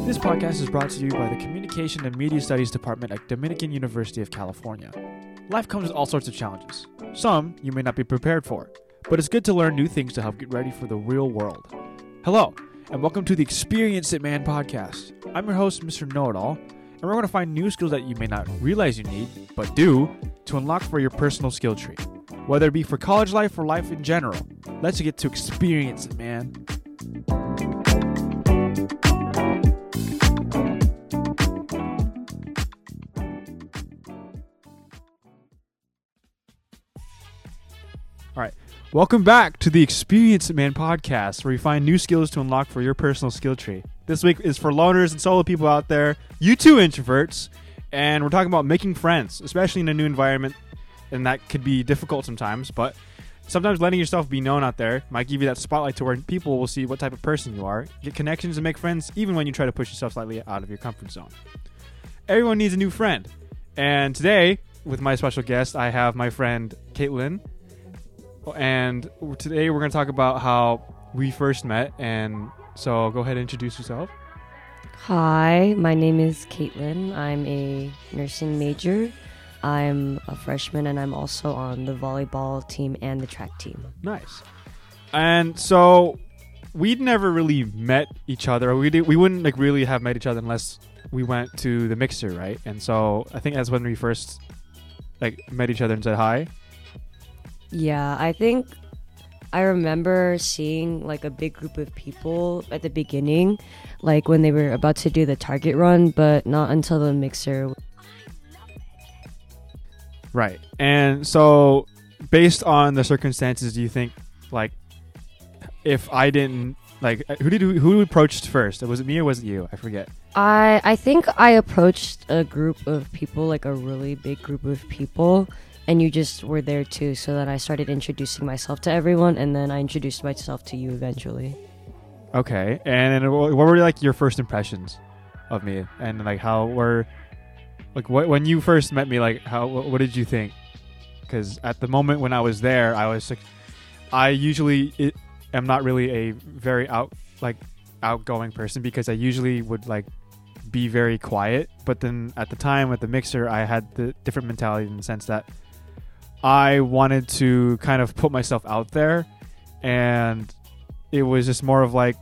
This podcast is brought to you by the Communication and Media Studies Department at Dominican University of California. Life comes with all sorts of challenges. Some you may not be prepared for, but it's good to learn new things to help get ready for the real world. Hello, and welcome to the Experience It Man podcast. I'm your host, Mr. Know-It-All, and we're going to find new skills that you may not realize you need, but do, to unlock for your personal skill tree. Whether it be for college life or life in general, let's get to experience it, man. All right, welcome back to the Experience It Man podcast, where we find new skills to unlock for your personal skill tree. This week is for loners and solo people out there, you two introverts, and we're talking about making friends, especially in a new environment, and that could be difficult sometimes, but sometimes letting yourself be known out there might give you that spotlight to where people will see what type of person you are, get connections and make friends even when you try to push yourself slightly out of your comfort zone. Everyone needs a new friend, and today, with my special guest, I have my friend Caitlin. And today we're going to talk about how we first met, and so go ahead and introduce yourself. Hi, my name is Caitlin. I'm a nursing major. I'm a freshman, and I'm also on the volleyball team and the track team. Nice. And so we'd never really met each other. We wouldn't like really have met each other unless we went to the mixer, right? And so I think that's when we first like met each other and said hi. Yeah, I think I remember seeing like a big group of people at the beginning, like when they were about to do the target run, but not until the mixer. Right. And so based on the circumstances, do you think like if I didn't like who approached first? Was it me or was it you? I forget. I think I approached a group of people, like a really big group of people. And you just were there too, so then I started introducing myself to everyone, and then I introduced myself to you eventually. Okay, and what were like your first impressions of me, and like how were, like when you first met me, like what did you think? Because at the moment when I was there, I was like, I usually am not really a very outgoing person because I usually would like be very quiet, but then at the time with the mixer, I had the different mentality in the sense that I wanted to kind of put myself out there, and it was just more of like,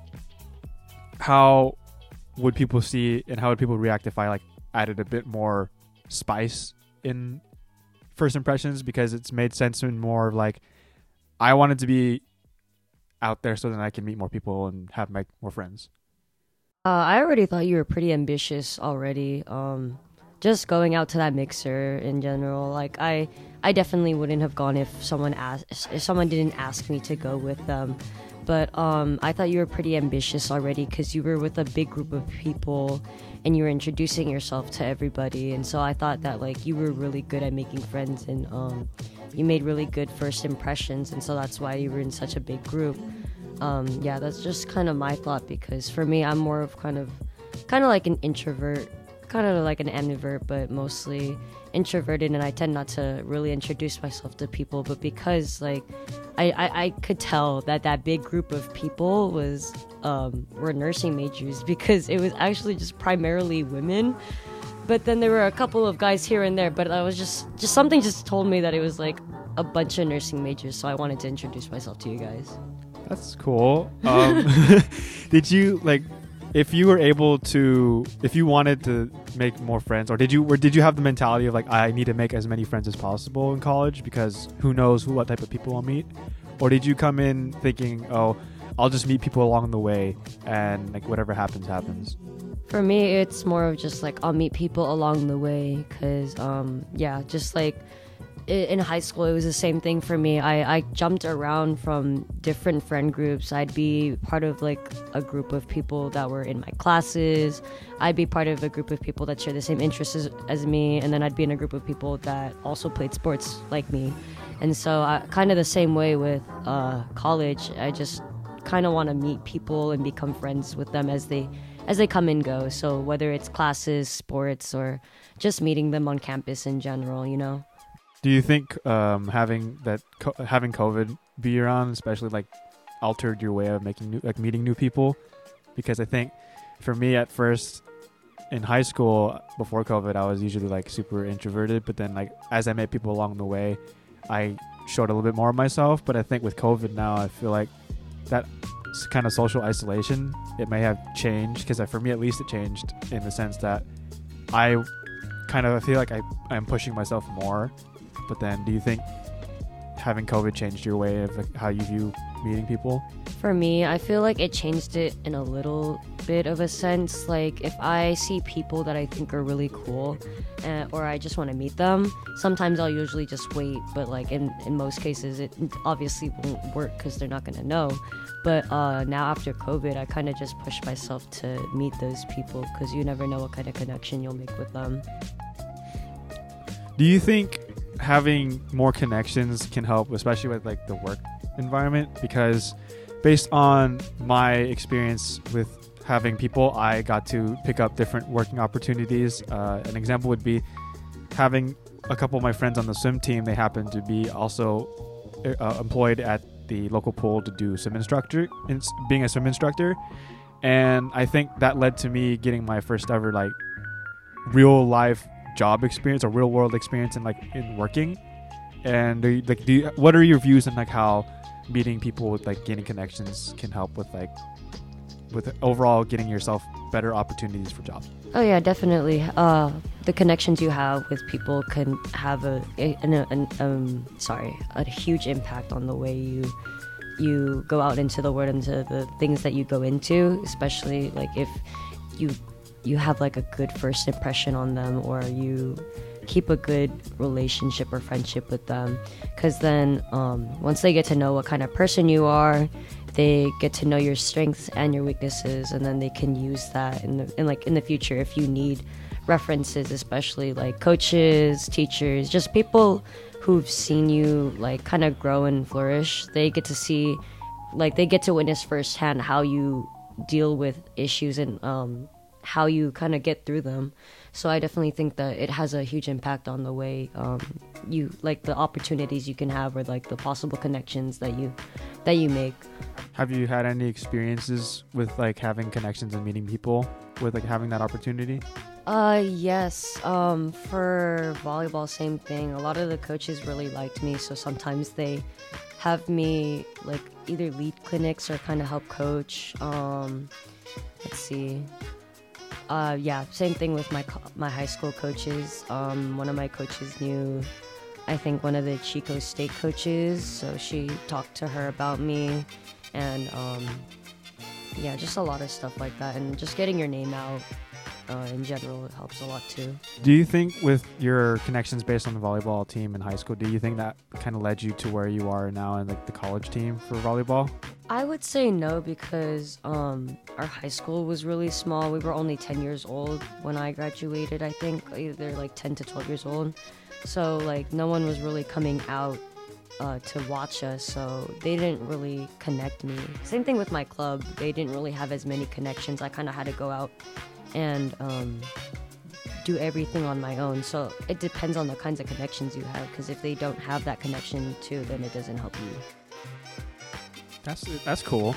how would people see and how would people react if I like added a bit more spice in first impressions, because it's made sense in more of like, I wanted to be out there so that I can meet more people and have more friends. I already thought you were pretty ambitious already. Just going out to that mixer in general, like I definitely wouldn't have gone if someone didn't ask me to go with them. But I thought you were pretty ambitious already because you were with a big group of people and you were introducing yourself to everybody. And so I thought that like you were really good at making friends, and you made really good first impressions. And so that's why you were in such a big group. Yeah, that's just kind of my thought, because for me, I'm more of kind of like an introvert. Kind of like an ambivert, but mostly introverted, and I tend not to really introduce myself to people. But because like I could tell that big group of people were nursing majors, because it was actually just primarily women. But then there were a couple of guys here and there, but I was just something just told me that it was like a bunch of nursing majors, so I wanted to introduce myself to you guys. That's cool. Did you like, if you wanted to make more friends, or did you have the mentality of like, I need to make as many friends as possible in college because who knows what type of people I'll meet? Or did you come in thinking, oh, I'll just meet people along the way and like whatever happens, happens? For me, it's more of just like, I'll meet people along the way, because just like in high school, it was the same thing for me. I jumped around from different friend groups. I'd be part of like a group of people that were in my classes. I'd be part of a group of people that share the same interests as me. And then I'd be in a group of people that also played sports like me. And so kind of the same way with college, I just kind of want to meet people and become friends with them as they come and go. So whether it's classes, sports, or just meeting them on campus in general, you know. Do you think having COVID be around, especially like altered your way of meeting new people? Because I think for me at first in high school before COVID, I was usually like super introverted, but then like as I met people along the way, I showed a little bit more of myself. But I think with COVID now, I feel like that kind of social isolation, it may have changed, because for me at least it changed in the sense that I kind of feel like I'm pushing myself more. But then do you think having COVID changed your way of like how you view meeting people? For me, I feel like it changed it in a little bit of a sense. Like if I see people that I think are really cool, or I just want to meet them, sometimes I'll usually just wait. But like in most cases, it obviously won't work because they're not gonna know. But now after COVID, I kind of just push myself to meet those people, because you never know what kind of connection you'll make with them. Do you think having more connections can help, especially with like the work environment? Because based on my experience with having people, I got to pick up different working opportunities. An example would be having a couple of my friends on the swim team. They happen to be also employed at the local pool to do being a swim instructor. And I think that led to me getting my first ever like real life job experience or real world experience in working. And what are your views on like how meeting people with like gaining connections can help with overall getting yourself better opportunities for jobs? Oh yeah, definitely. The connections you have with people can have a huge impact on the way you go out into the world, into the things that you go into, especially like if you have like a good first impression on them, or you keep a good relationship or friendship with them, because then once they get to know what kind of person you are, they get to know your strengths and your weaknesses, and then they can use that in the future if you need references, especially like coaches, teachers, just people who've seen you like kind of grow and flourish. They get to see, like they get to witness firsthand how you deal with issues and how you kind of get through them. So I definitely think that it has a huge impact on the way you like the opportunities you can have, or like the possible connections that you make. Have you had any experiences with like having connections and meeting people with like having that opportunity? Yes. For volleyball, same thing. A lot of the coaches really liked me, so sometimes they have me like either lead clinics or kind of help coach. Let's see. Yeah, same thing with my high school coaches. One of my coaches knew, I think, one of the Chico State coaches, so she talked to her about me, and yeah, just a lot of stuff like that, and just getting your name out in general, it helps a lot too. Do you think with your connections based on the volleyball team in high school, do you think that kind of led you to where you are now in like the college team for volleyball? I would say no, because our high school was really small. We were only 10 years old when I graduated, I think, either like 10 to 12 years old. So like no one was really coming out to watch us, so they didn't really connect me. Same thing with my club. They didn't really have as many connections. I kind of had to go out and do everything on my own. So it depends on the kinds of connections you have, because if they don't have that connection too, then it doesn't help you. That's cool.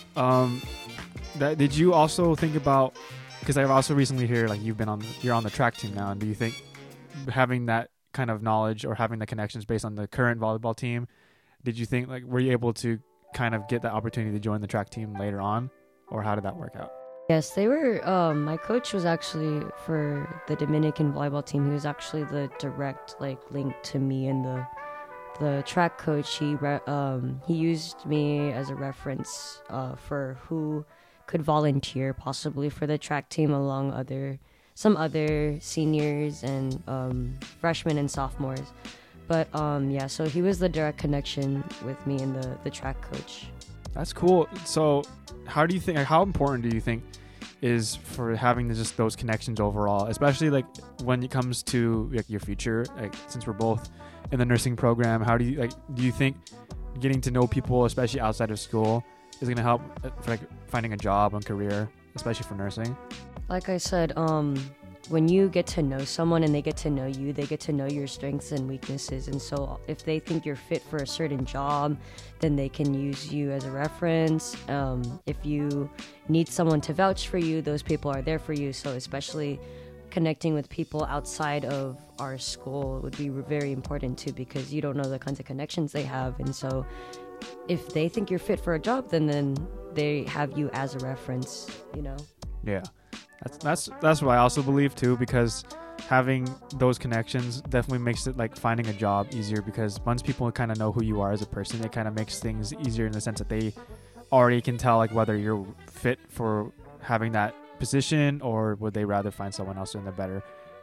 Did you also think about, because I've also recently heard like you're on the track team now, and do you think having that kind of knowledge or having the connections based on the current volleyball team, did you think like were you able to kind of get that opportunity to join the track team later on, or how did that work out? Yes, they were. My coach was actually for the Dominican volleyball team. He was actually the direct like link to me, and the track coach. He used me as a reference for who could volunteer possibly for the track team, along some other seniors and freshmen and sophomores. But yeah, so he was the direct connection with me and the track coach. That's cool. So how important do you think is for having just those connections overall, especially like when it comes to like your future, like since we're both in the nursing program, do you think getting to know people, especially outside of school, is going to help for like finding a job and career, especially for nursing? Like I said, when you get to know someone and they get to know you, they get to know your strengths and weaknesses. And so if they think you're fit for a certain job, then they can use you as a reference. If you need someone to vouch for you, those people are there for you. So especially connecting with people outside of our school would be very important too, because you don't know the kinds of connections they have. And so if they think you're fit for a job, then they have you as a reference, you know? Yeah. That's what I also believe too, because having those connections definitely makes it like finding a job easier, because once people kind of know who you are as a person, it kind of makes things easier in the sense that they already can tell like whether you're fit for having that position, or would they rather find someone else in a better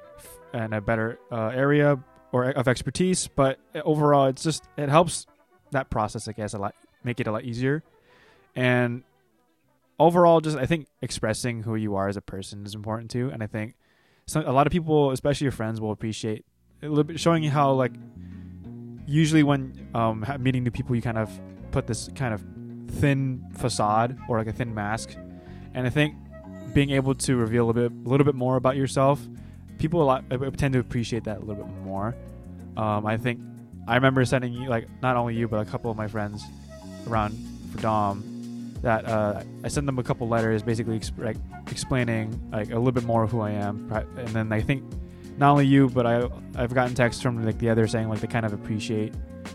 area or of expertise. But overall, it helps that process, I guess, make it a lot easier. And overall, just I think expressing who you are as a person is important too. And I think a lot of people, especially your friends, will appreciate a little bit showing you how, like, usually when meeting new people, you kind of put this kind of thin facade or like a thin mask. And I think being able to reveal a little bit more about yourself, people tend to appreciate that a little bit more. I think I remember sending you, like, not only you but a couple of my friends around for Dom, that I sent them a couple letters basically explaining like a little bit more of who I am. And then I think not only you, but I've gotten texts from like the others saying like they kind of appreciate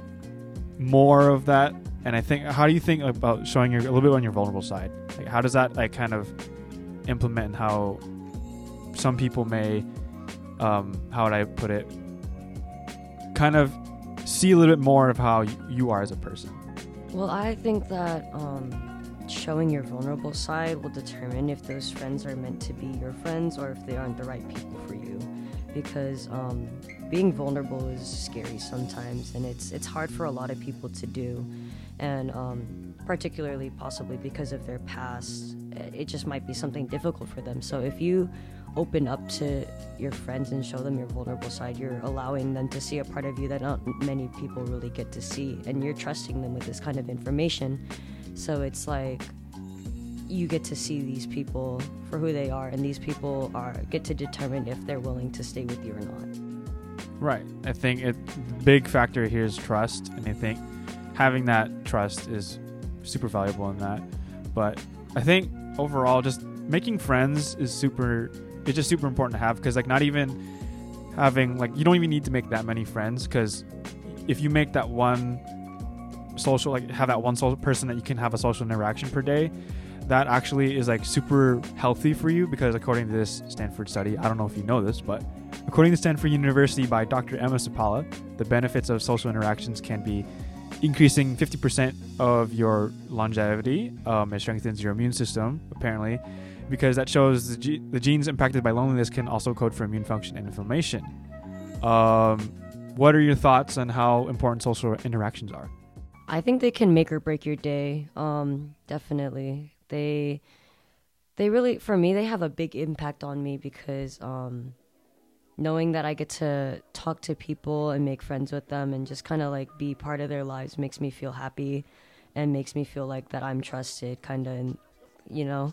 more of that. And I think, how do you think about showing a little bit on your vulnerable side? Like, how does that like kind of implement how some people may, how would I put it, kind of see a little bit more of how you are as a person? Well, I think that showing your vulnerable side will determine if those friends are meant to be your friends or if they aren't the right people for you. Because being vulnerable is scary sometimes, and it's hard for a lot of people to do. And particularly possibly because of their past, it just might be something difficult for them. So if you open up to your friends and show them your vulnerable side, you're allowing them to see a part of you that not many people really get to see, and you're trusting them with this kind of information. So it's like you get to see these people for who they are, and these people get to determine if they're willing to stay with you or not. Right. I think the big factor here is trust, and I think having that trust is super valuable in that. But I think overall, just making friends is just super important to have, because like not even having, like, you don't even need to make that many friends, because if you make that one social, like have that one social person that you can have a social interaction per day, that actually is like super healthy for you. Because according to this Stanford study, I don't know if you know this, but according to Stanford University by Dr. Emma Sapala, the benefits of social interactions can be increasing 50% of your longevity. It strengthens your immune system, apparently, because that shows the genes impacted by loneliness can also code for immune function and inflammation. What are your thoughts on how important social interactions are? I think they can make or break your day. Definitely. They really, for me, they have a big impact on me, because knowing that I get to talk to people and make friends with them and just kind of like be part of their lives makes me feel happy and makes me feel like that I'm trusted, kind of, you know.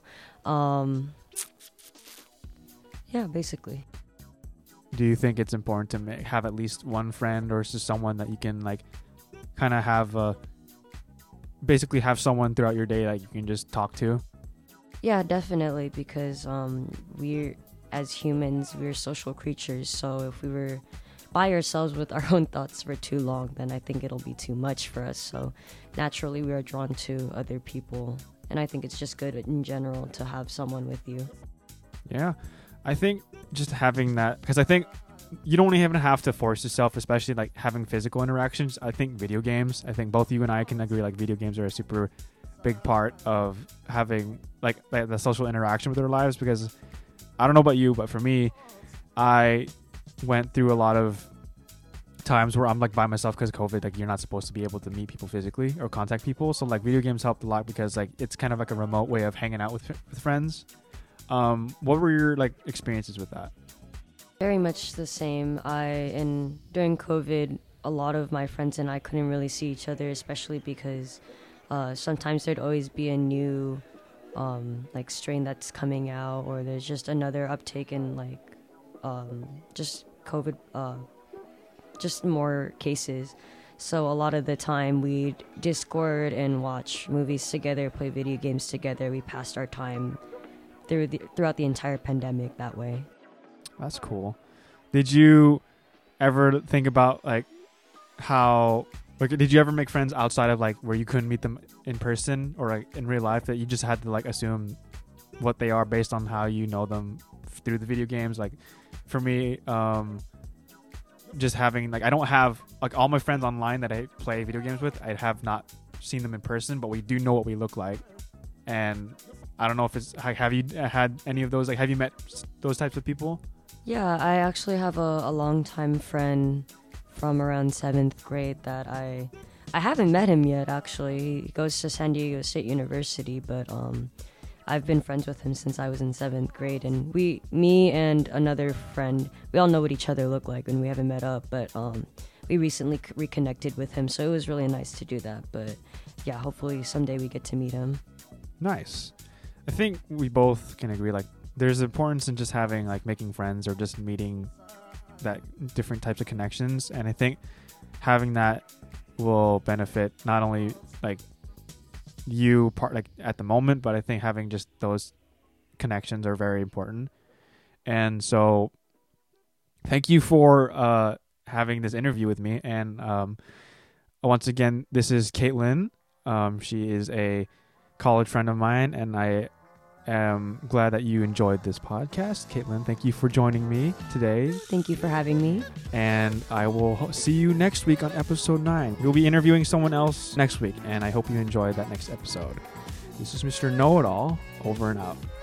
Yeah, basically. Do you think it's important to have at least one friend, or just someone that you can like kind of have basically have someone throughout your day that you can just talk to? Yeah, definitely, because we're, as humans, we're social creatures. So if we were by ourselves with our own thoughts for too long, then I think it'll be too much for us. So naturally we are drawn to other people, and I think it's just good in general to have someone with you. Yeah, I think just having that, because I think you don't even have to force yourself, especially like having physical interactions. I think video games, I think both you and I can agree, like video games are a super big part of having like the social interaction with our lives. Because I don't know about you, but for me, I went through a lot of times where I'm like by myself because of COVID. Like, you're not supposed to be able to meet people physically or contact people. So like video games helped a lot, because like it's kind of like a remote way of hanging out with friends. What were your like experiences with that? Very much the same. During COVID, a lot of my friends and I couldn't really see each other, especially because sometimes there'd always be a new like strain that's coming out, or there's just another uptake in like just COVID, just more cases. So a lot of the time we'd Discord and watch movies together, play video games together. We passed our time throughout the entire pandemic that way. That's cool. Did you ever think about like how, like, did you ever make friends outside of like where you couldn't meet them in person or like in real life, that you just had to like assume what they are based on how you know them through the video games? Like for me, just having like, I don't have like all my friends online that I play video games with, I have not seen them in person, but we do know what we look like. And I don't know if it's, have you had any of those, like have you met those types of people? Yeah, I actually have a longtime friend from around 7th grade that I haven't met him yet, actually. He goes to San Diego State University, but I've been friends with him since I was in 7th grade, and me and another friend, we all know what each other look like, and we haven't met up, but we recently reconnected with him, so it was really nice to do that. But yeah, hopefully someday we get to meet him. Nice. I think we both can agree, like, there's importance in just having, like, making friends or just meeting that different types of connections. And I think having that will benefit not only, like, you part like at the moment, but I think having just those connections are very important. And so thank you for having this interview with me. And once again, this is Caitlin. She is a college friend of mine, and I am glad that you enjoyed this podcast. Caitlin, thank you for joining me today. Thank you for having me. And I will see you next week on episode 9. We'll be interviewing someone else next week, and I hope you enjoyed that next episode. This is Mr. Know-It-All, over and out.